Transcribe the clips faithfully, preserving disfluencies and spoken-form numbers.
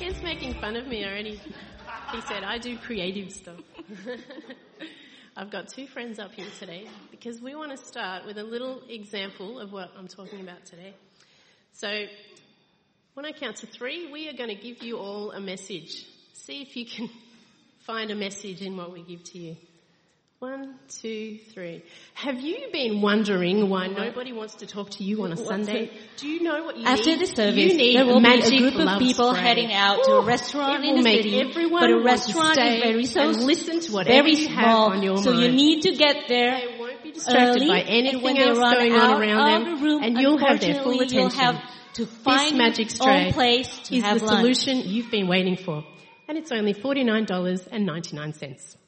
Ken's making fun of me already. He said, I do creative stuff. I've got two friends up here today because we want to start with a little example of what I'm talking about today. So when I count to three, we are going to give you all a message. See if you can find a message in what we give to you. One, two, three. Have you been wondering why nobody wants to talk to you on a Sunday? Do you know what you After need? the service, you need there will be magic a group of love people spray. heading out to a restaurant It in will the make city, everyone but a want restaurant to stay is very so and listen to whatever very you have small, on your so mind. you need to get there They won't be distracted early, by and anything when they else run going out on around of them, the room, and you'll have their full unfortunately, attention. you'll have to find This magic your own stray place to is have the lunch. solution you've been waiting for, and it's only forty-nine dollars and ninety-nine cents.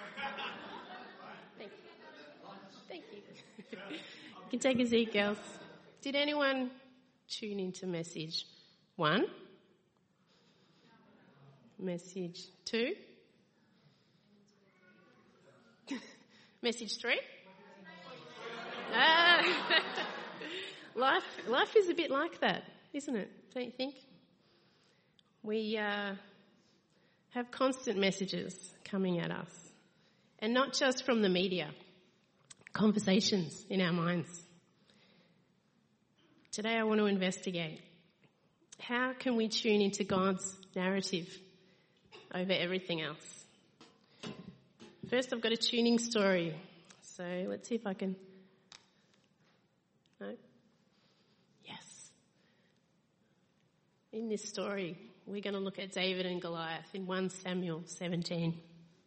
Thank you. Thank you. You can take a seat, girls. Did anyone tune into message one? Message two? Message three? Ah. life, life is a bit like that, isn't it? Don't you think? We uh, have constant messages coming at us, and not just from the media. Conversations in our minds. Today I want to investigate how can we tune into God's narrative over everything else. First I've got a tuning story, so let's see if I can... No? Yes. In this story we're going to look at David and Goliath in First Samuel seventeen.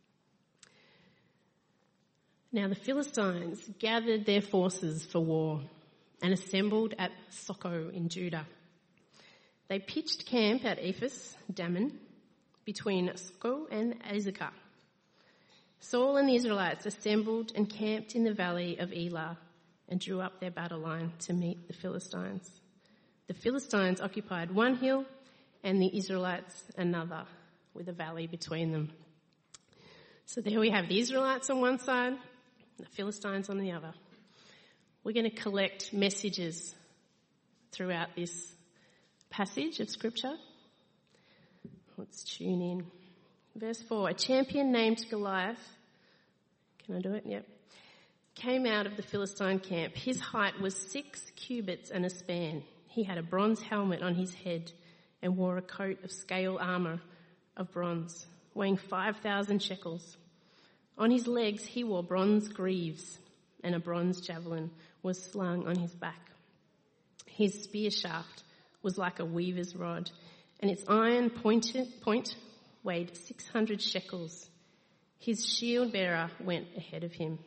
Now the Philistines gathered their forces for war and assembled at Soko in Judah. They pitched camp at Ephes Dammim between Soko and Azekah. Saul and the Israelites assembled and camped in the valley of Elah and drew up their battle line to meet the Philistines. The Philistines occupied one hill and the Israelites another, with a valley between them. So there we have the Israelites on one side, the Philistines on the other. We're going to collect messages throughout this passage of Scripture. Let's tune in. Verse four, a champion named Goliath, can I do it? Yep. Came out of the Philistine camp. His height was six cubits and a span. He had a bronze helmet on his head and wore a coat of scale armour of bronze, weighing five thousand shekels. On his legs he wore bronze greaves, and a bronze javelin was slung on his back. His spear shaft was like a weaver's rod, and its iron pointed, point weighed six hundred shekels. His shield bearer went ahead of him.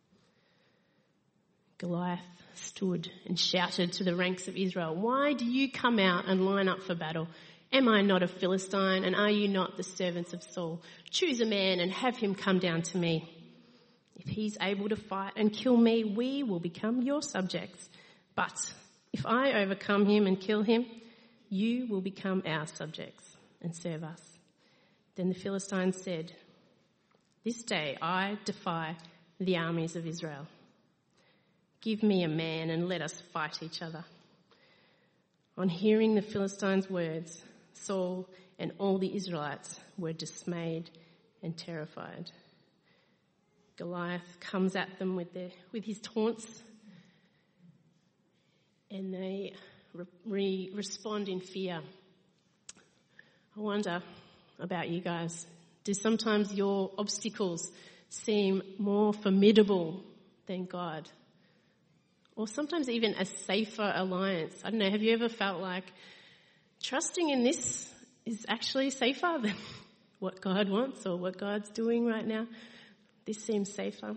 Goliath stood and shouted to the ranks of Israel, "Why do you come out and line up for battle? Am I not a Philistine, and are you not the servants of Saul? Choose a man and have him come down to me. If he's able to fight and kill me, we will become your subjects. But if I overcome him and kill him, you will become our subjects and serve us." Then the Philistines said, "This day I defy the armies of Israel. Give me a man and let us fight each other." On hearing the Philistines' words, Saul and all the Israelites were dismayed and terrified. Goliath comes at them with their, with his taunts, and they re- re- respond in fear. I wonder about you guys. Do sometimes your obstacles seem more formidable than God? Or sometimes even a safer alliance? I don't know, have you ever felt like trusting in this is actually safer than what God wants or what God's doing right now? This seems safer.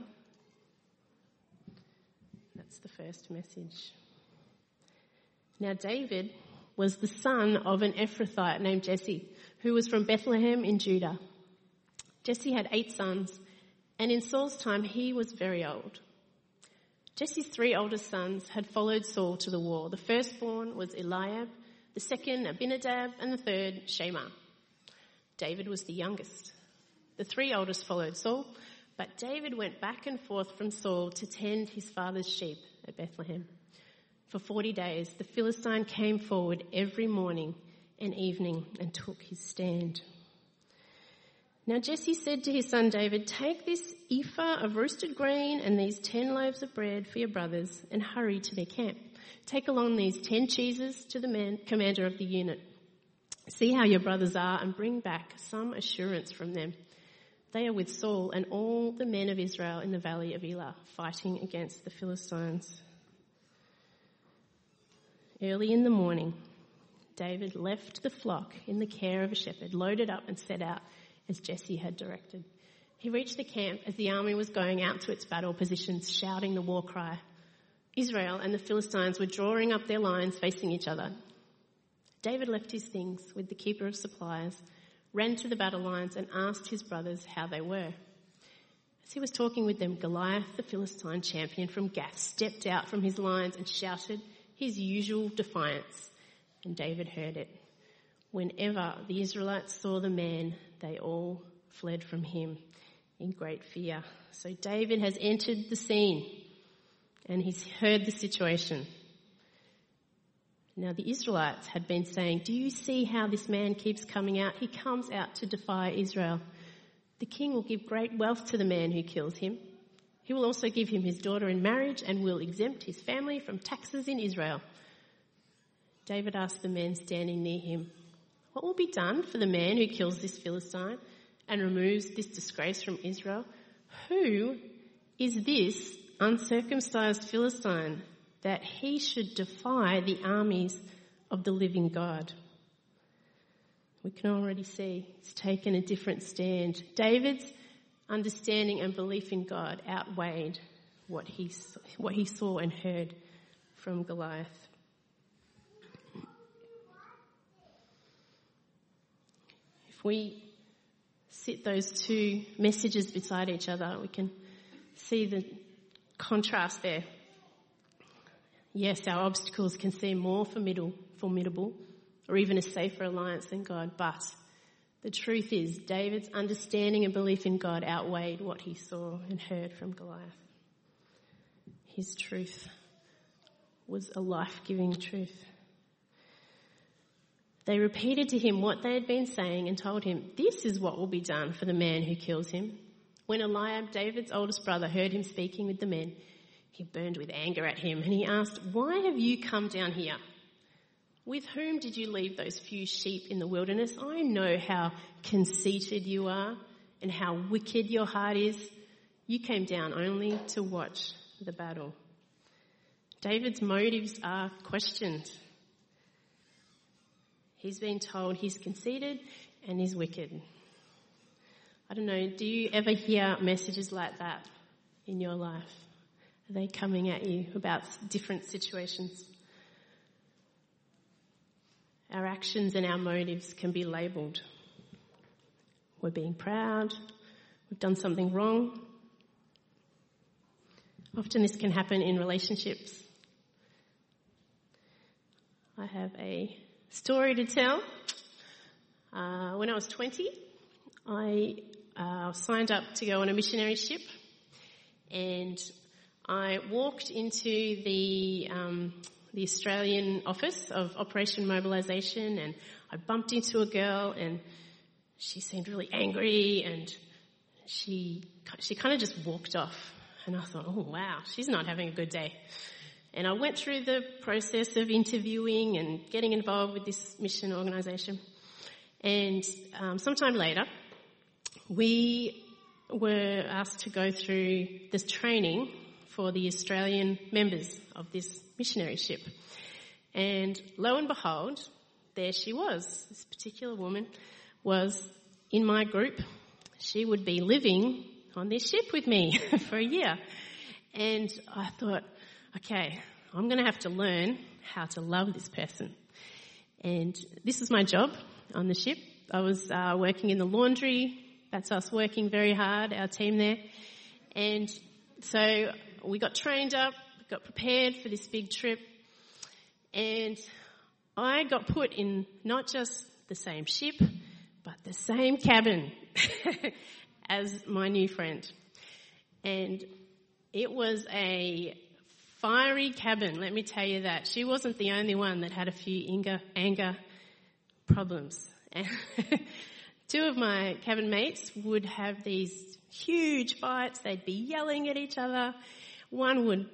That's the first message. Now David was the son of an Ephrathite named Jesse, who was from Bethlehem in Judah. Jesse had eight sons, and in Saul's time he was very old. Jesse's three oldest sons had followed Saul to the war. The firstborn was Eliab, the second Abinadab, and the third Shammah. David was the youngest. The three oldest followed Saul, but David went back and forth from Saul to tend his father's sheep at Bethlehem. For forty days the Philistine came forward every morning and evening and took his stand. Now Jesse said to his son David, "Take this ephah of roasted grain and these ten loaves of bread for your brothers and hurry to their camp. Take along these ten cheeses to the man, commander of the unit. See how your brothers are and bring back some assurance from them. They are with Saul and all the men of Israel in the valley of Elah, fighting against the Philistines." Early in the morning, David left the flock in the care of a shepherd, loaded up and set out as Jesse had directed. He reached the camp as the army was going out to its battle positions, shouting the war cry. Israel and the Philistines were drawing up their lines facing each other. David left his things with the keeper of supplies, ran to the battle lines and asked his brothers how they were. As he was talking with them, Goliath, the Philistine champion from Gath, stepped out from his lines and shouted his usual defiance, and David heard it. Whenever the Israelites saw the man, they all fled from him in great fear. So David has entered the scene and he's heard the situation. Now the Israelites had been saying, "Do you see how this man keeps coming out? He comes out to defy Israel. The king will give great wealth to the man who kills him. He will also give him his daughter in marriage and will exempt his family from taxes in Israel." David asked the men standing near him, "What will be done for the man who kills this Philistine and removes this disgrace from Israel? Who is this uncircumcised Philistine that he should defy the armies of the living God?" We can already see he's taken a different stand. David's understanding and belief in God outweighed what he, what he saw and heard from Goliath. If we sit those two messages beside each other, we can see the contrast there. Yes, our obstacles can seem more formidable, formidable or even a safer alliance than God, but the truth is David's understanding and belief in God outweighed what he saw and heard from Goliath. His truth was a life-giving truth. They repeated to him what they had been saying and told him, "This is what will be done for the man who kills him." When Eliab, David's oldest brother, heard him speaking with the men, he burned with anger at him and he asked, "Why have you come down here? With whom did you leave those few sheep in the wilderness? I know how conceited you are and how wicked your heart is. You came down only to watch the battle." David's motives are questioned. He's been told he's conceited and he's wicked. I don't know, do you ever hear messages like that in your life? Are they coming at you about different situations? Our actions and our motives can be labelled. We're being proud. We've done something wrong. Often this can happen in relationships. I have a story to tell. Uh, when I was twenty, I uh, signed up to go on a missionary ship, and I walked into the um, the Australian office of Operation Mobilisation, and I bumped into a girl, and she seemed really angry, and she she kind of just walked off, and I thought, oh wow, she's not having a good day. And I went through the process of interviewing and getting involved with this mission organisation, and um, sometime later, we were asked to go through this training for the Australian members of this missionary ship. And lo and behold, there she was. This particular woman was in my group. She would be living on this ship with me for a year. And I thought, okay, I'm going to have to learn how to love this person. And this was my job on the ship. I was uh, working in the laundry. That's us working very hard, our team there. And so we got trained up, got prepared for this big trip, and I got put in not just the same ship, but the same cabin as my new friend. And it was a fiery cabin, let me tell you that. She wasn't the only one that had a few anger, anger problems. And two of my cabin mates would have these huge fights. They'd be yelling at each other. One would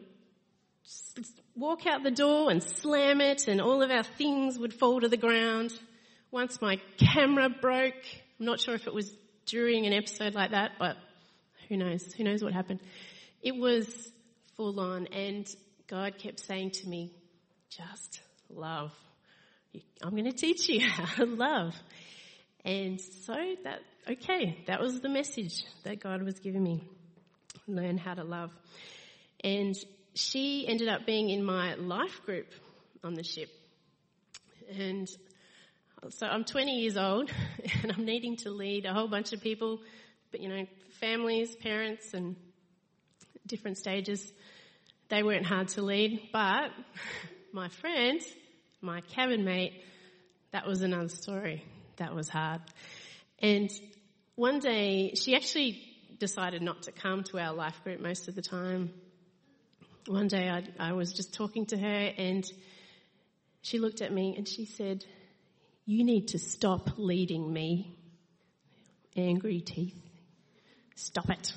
walk out the door and slam it, and all of our things would fall to the ground. Once my camera broke. I'm not sure if it was during an episode like that, but who knows? Who knows what happened? It was full on, and God kept saying to me, just love. I'm going to teach you how to love. And so that, okay, that was the message that God was giving me. Learn how to love. And she ended up being in my life group on the ship. And so I'm twenty years old and I'm needing to lead a whole bunch of people, but you know, families, parents and different stages. They weren't hard to lead, but my friend, my cabin mate, that was another story. That was hard. And one day she actually decided not to come to our life group most of the time. One day I, I was just talking to her and she looked at me and she said, "You need to stop leading me." Angry teeth. Stop it.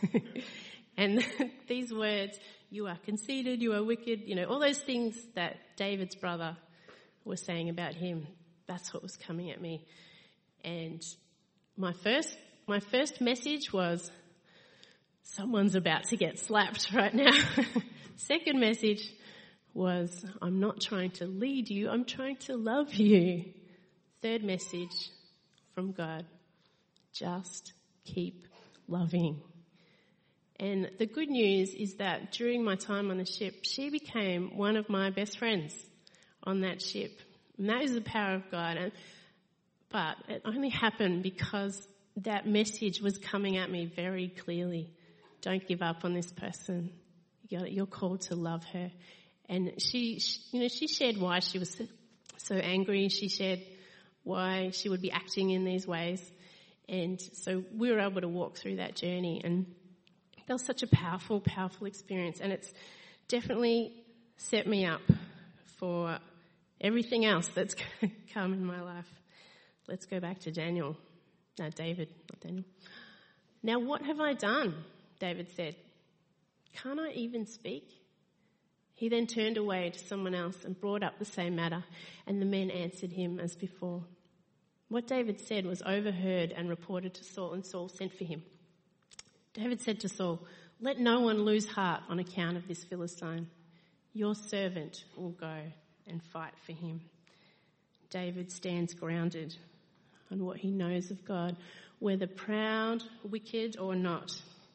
And these words, "You are conceited, you are wicked," you know, all those things that David's brother was saying about him, that's what was coming at me. And my first, my first message was, someone's about to get slapped right now. Second message was, I'm not trying to lead you, I'm trying to love you. Third message from God, just keep loving. And the good news is that during my time on the ship, she became one of my best friends on that ship. And that is the power of God. And, but it only happened because that message was coming at me very clearly. Don't give up on this person. You're called to love her. And she, she you know, she shared why she was so angry. She shared why she would be acting in these ways. And so we were able to walk through that journey, and that was such a powerful, powerful experience. And it's definitely set me up for everything else that's going to come in my life. Let's go back to Daniel. No, David, not Daniel. "Now what have I done?" David said. "Can't I even speak?" He then turned away to someone else and brought up the same matter, and the men answered him as before. What David said was overheard and reported to Saul, and Saul sent for him. David said to Saul, "Let no one lose heart on account of this Philistine. Your servant will go and fight for him." David stands grounded on what he knows of God, whether proud, wicked or not.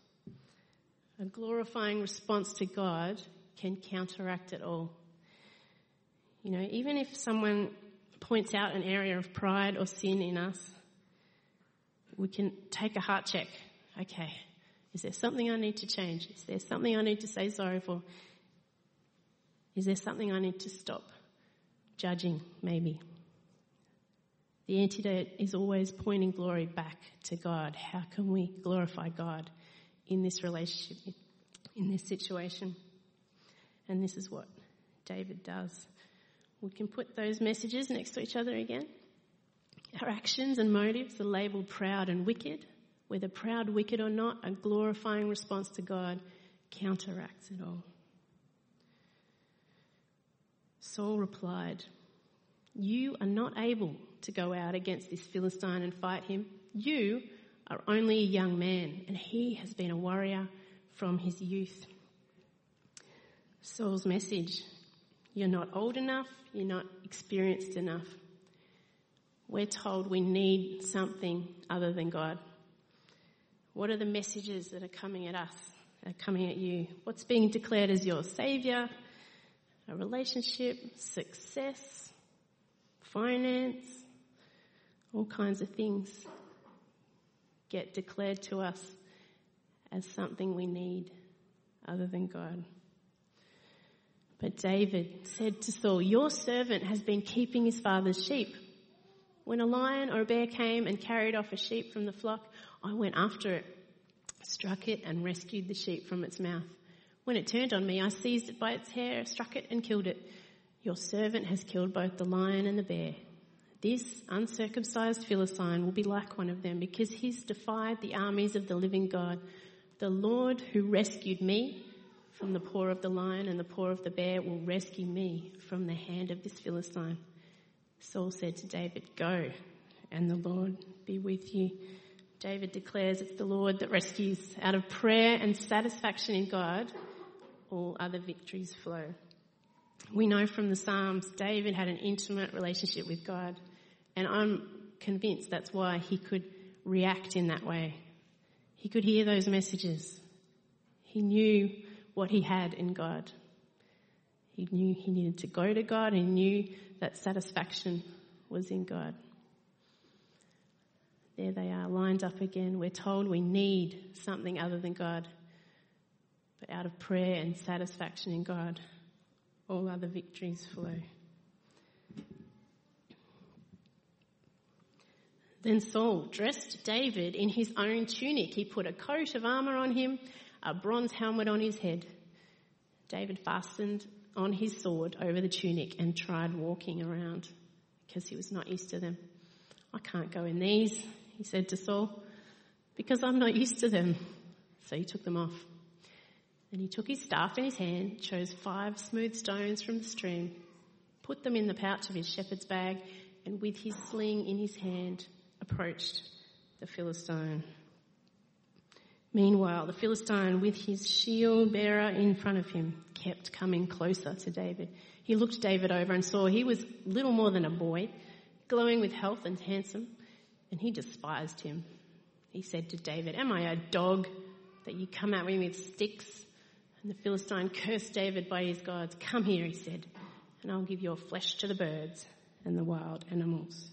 A glorifying response to God can counteract it all. You know, even if someone points out an area of pride or sin in us, we can take a heart check. Okay, is there something I need to change? Is there something I need to say sorry for? Is there something I need to stop judging, maybe? The antidote is always pointing glory back to God. How can we glorify God in this relationship, in this situation? And this is what David does. We can put those messages next to each other again. Our actions and motives are labelled proud and wicked. Whether proud, wicked or not, a glorifying response to God counteracts it all. Saul replied, "You are not able to go out against this Philistine and fight him. You are only a young man, and he has been a warrior from his youth." Saul's message: you're not old enough, you're not experienced enough. We're told we need something other than God. What are the messages that are coming at us, that are coming at you? What's being declared as your saviour? A relationship, success, finance, all kinds of things get declared to us as something we need other than God. But David said to Saul, "Your servant has been keeping his father's sheep. When a lion or a bear came and carried off a sheep from the flock, I went after it, struck it and rescued the sheep from its mouth. When it turned on me, I seized it by its hair, struck it and killed it. Your servant has killed both the lion and the bear. This uncircumcised Philistine will be like one of them because he's defied the armies of the living God. The Lord who rescued me from the paw of the lion and the paw of the bear will rescue me from the hand of this Philistine. Saul said to David, "Go, and the Lord be with you." David declares it's the Lord that rescues. Out of prayer and satisfaction in God, all other victories flow. We know from the Psalms, David had an intimate relationship with God, and I'm convinced that's why he could react in that way. He could hear those messages. He knew what he had in God. He knew he needed to go to God. He knew that satisfaction was in God. There they are, lined up again. We're told we need something other than God. But out of prayer and satisfaction in God, all other victories flow. Then Saul dressed David in his own tunic. He put a coat of armour on him, a bronze helmet on his head. David fastened on his sword over the tunic and tried walking around because he was not used to them. "I can't go in these," he said to Saul, "because I'm not used to them." So he took them off. Then he took his staff in his hand, chose five smooth stones from the stream, put them in the pouch of his shepherd's bag, and with his sling in his hand, approached the Philistine. Meanwhile, the Philistine, with his shield bearer in front of him, kept coming closer to David. He looked David over and saw he was little more than a boy, glowing with health and handsome, and he despised him. He said to David, "Am I a dog that you come at me with sticks?" And the Philistine cursed David by his gods. "Come here," he said, "and I'll give your flesh to the birds and the wild animals."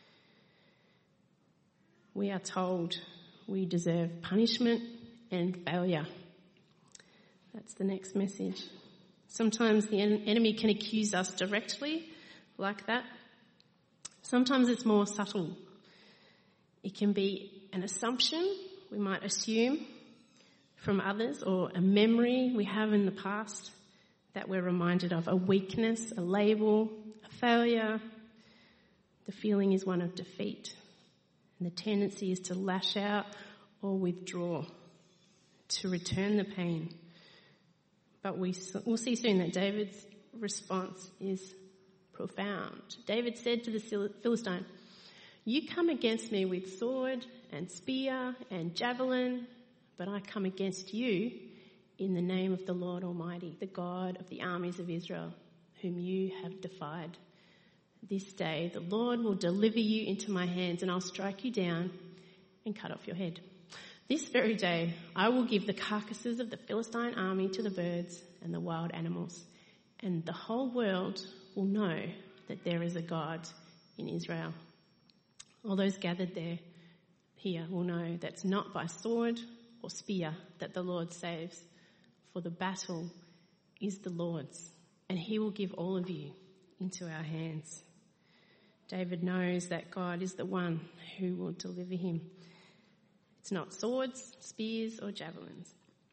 We are told we deserve punishment and failure. That's the next message. Sometimes the en- enemy can accuse us directly like that. Sometimes it's more subtle. It can be an assumption we might assume from others, or a memory we have in the past that we're reminded of, a weakness, a label, a failure. The feeling is one of defeat, and the tendency is to lash out or withdraw, to return the pain. But we, we'll see soon that David's response is profound. David said to the Philistine, "You come against me with sword and spear and javelin, but I come against you in the name of the Lord Almighty, the God of the armies of Israel, whom you have defied. This day the Lord will deliver you into my hands, and I'll strike you down and cut off your head. This very day I will give the carcasses of the Philistine army to the birds and the wild animals, and the whole world will know that there is a God in Israel. All those gathered there here will know that's not by sword or spear that the Lord saves, for the battle is the Lord's, and he will give all of you into our hands." David knows that God is the one who will deliver him. It's not swords, spears, or javelins.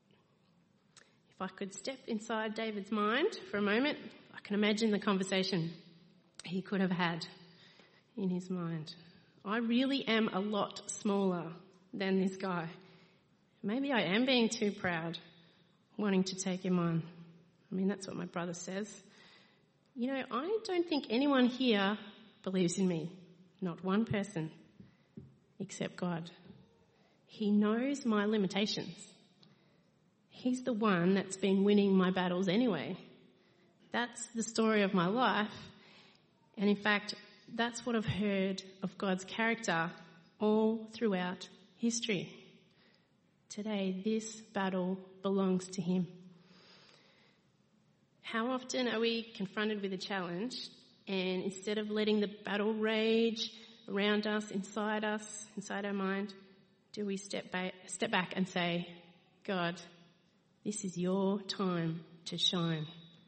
If I could step inside David's mind for a moment, I can imagine the conversation he could have had in his mind. I really am a lot smaller than this guy. Maybe I am being too proud, wanting to take him on. I mean, that's what my brother says. You know, I don't think anyone here believes in me. Not one person, except God. He knows my limitations. He's the one that's been winning my battles anyway. That's the story of my life. And in fact, that's what I've heard of God's character all throughout history. Today, this battle belongs to him. How often are we confronted with a challenge, and instead of letting the battle rage around us, inside us, inside our mind, do we step back, step back and say, "God, this is your time to shine."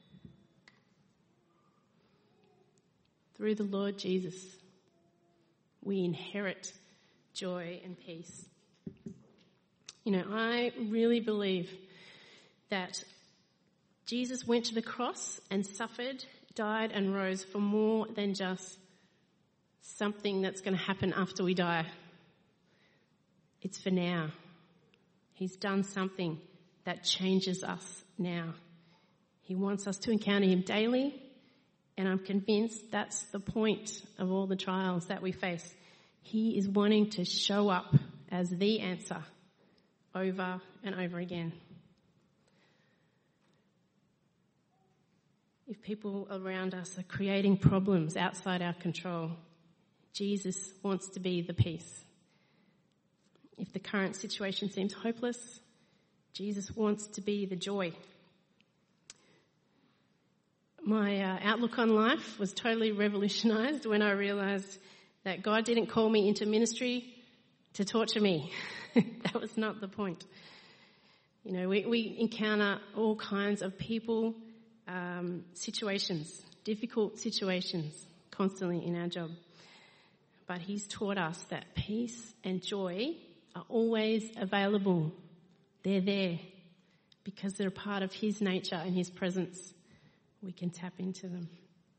Through the Lord Jesus, we inherit joy and peace. You know, I really believe that Jesus went to the cross and suffered, died and rose for more than just something that's going to happen after we die. It's for now. He's done something that changes us now. He wants us to encounter him daily, and I'm convinced that's the point of all the trials that we face. He is wanting to show up as the answer over and over again. If people around us are creating problems outside our control, Jesus wants to be the peace. If the current situation seems hopeless, Jesus wants to be the joy. My uh, outlook on life was totally revolutionized when I realized that God didn't call me into ministry to torture me. That was not the point. You know, we, we encounter all kinds of people, um, situations, difficult situations constantly in our job. But he's taught us that peace and joy are always available. They're there because they're a part of his nature and his presence. We can tap into them.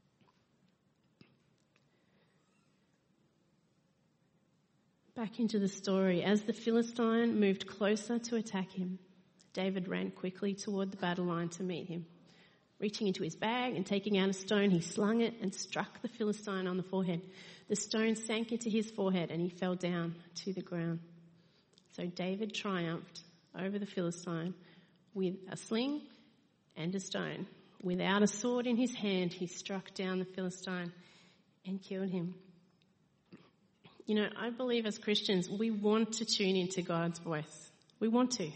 Back into the story. As the Philistine moved closer to attack him, David ran quickly toward the battle line to meet him. Reaching into his bag and taking out a stone, he slung it and struck the Philistine on the forehead. The stone sank into his forehead and he fell down to the ground. So David triumphed over the Philistine with a sling and a stone. Without a sword in his hand, he struck down the Philistine and killed him. You know, I believe as Christians, we want to tune into God's voice. We want to.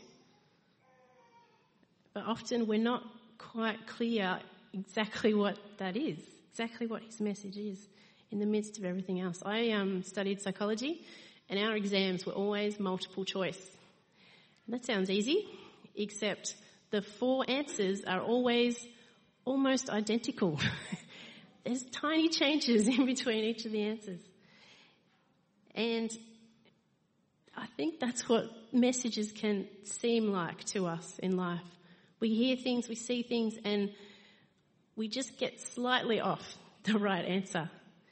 But often we're not quite clear exactly what that is, exactly what his message is in the midst of everything else. I um, studied psychology, and our exams were always multiple choice. And that sounds easy, except the four answers are always almost identical. There's tiny changes in between each of the answers. And I think that's what messages can seem like to us in life. We hear things, we see things, and we just get slightly off the right answer.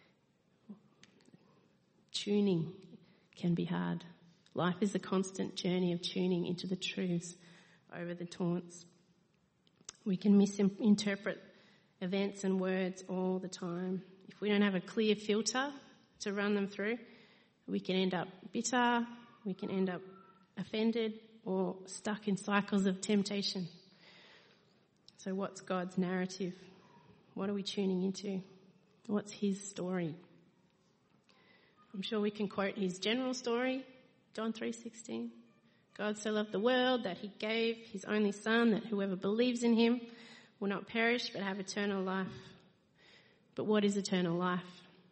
Tuning can be hard. Life is a constant journey of tuning into the truths over the taunts. We can misinterpret events and words all the time. If we don't have a clear filter to run them through, we can end up bitter, we can end up offended, or stuck in cycles of temptation. So what's God's narrative? What are we tuning into? What's his story? I'm sure we can quote his general story, John three sixteen. God so loved the world that he gave his only son, that whoever believes in him will not perish but have eternal life. But what is eternal life?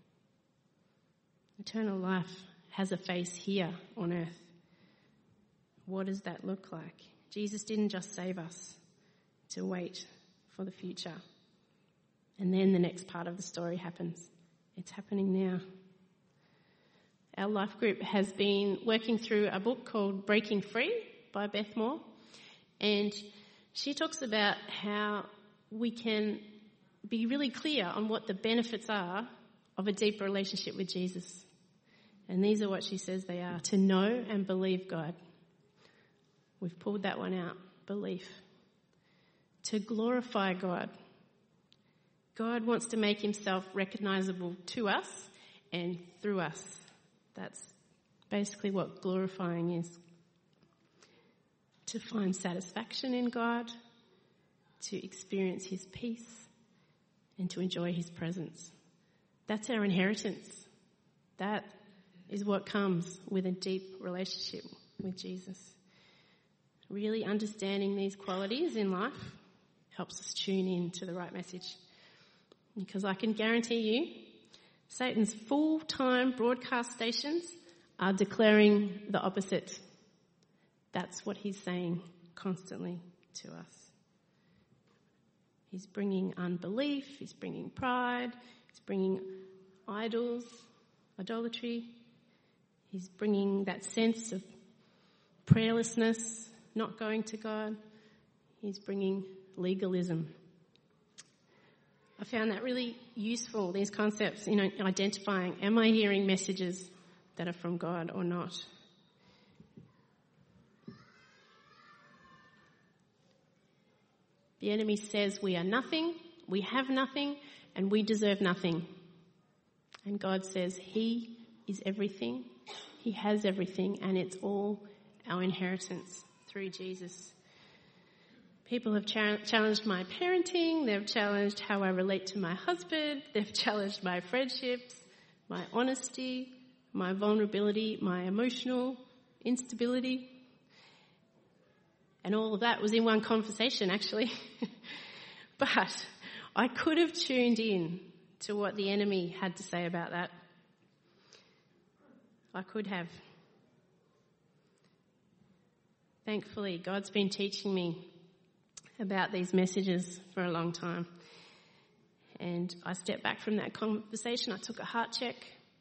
Eternal life has a face here on earth. What does that look like? Jesus didn't just save us to wait for the future. And then the next part of the story happens. It's happening now. Our life group has been working through a book called Breaking Free by Beth Moore. And she talks about how we can be really clear on what the benefits are of a deeper relationship with Jesus. And these are what she says they are: to know and believe God. We've pulled that one out. Belief. To glorify God. God wants to make himself recognizable to us and through us. That's basically what glorifying is. To find satisfaction in God, to experience his peace, and to enjoy his presence. That's our inheritance. That is what comes with a deep relationship with Jesus. Really understanding these qualities in life helps us tune in to the right message. Because I can guarantee you, Satan's full-time broadcast stations are declaring the opposite. That's what he's saying constantly to us. He's bringing unbelief, he's bringing pride, he's bringing idols, idolatry. He's bringing that sense of prayerlessness, not going to God. He's bringing legalism. I found that really useful, these concepts, you know, identifying, am I hearing messages that are from God or not? The enemy says we are nothing, we have nothing, and we deserve nothing. And God says he is everything, he has everything, and it's all our inheritance through Jesus. People have cha- challenged my parenting, they've challenged how I relate to my husband, they've challenged my friendships, my honesty, my vulnerability, my emotional instability. And all of that was in one conversation, actually. But I could have tuned in to what the enemy had to say about that. I could have. Thankfully, God's been teaching me about these messages for a long time. And I stepped back from that conversation. I took a heart check.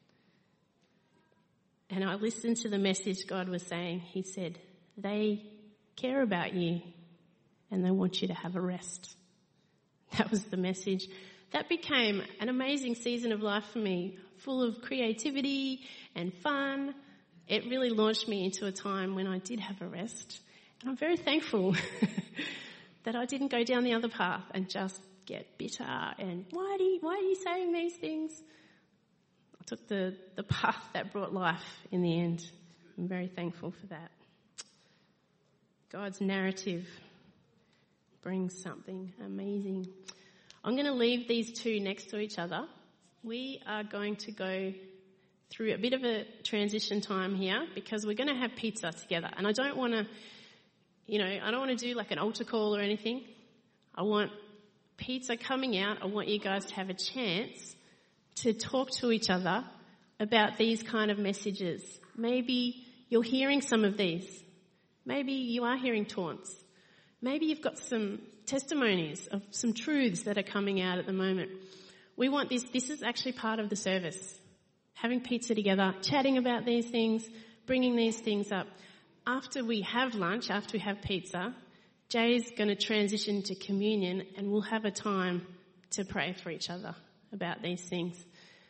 And I listened to the message God was saying. He said, they care about you and they want you to have a rest. That was the message. That became an amazing season of life for me, full of creativity and fun. It really launched me into a time when I did have a rest. And I'm very thankful that I didn't go down the other path and just get bitter and why do you, why are you saying these things? I took the, the path that brought life in the end. I'm very thankful for that. God's narrative brings something amazing. I'm going to leave these two next to each other. We are going to go through a bit of a transition time here because we're going to have pizza together. And I don't want to, you know, I don't want to do like an altar call or anything. I want pizza coming out. I want you guys to have a chance to talk to each other about these kind of messages. Maybe you're hearing some of these. Maybe you are hearing taunts. Maybe you've got some testimonies of some truths that are coming out at the moment. We want this, this is actually part of the service. Having pizza together, chatting about these things, bringing these things up. After we have lunch, after we have pizza, Jay's going to transition to communion and we'll have a time to pray for each other about these things.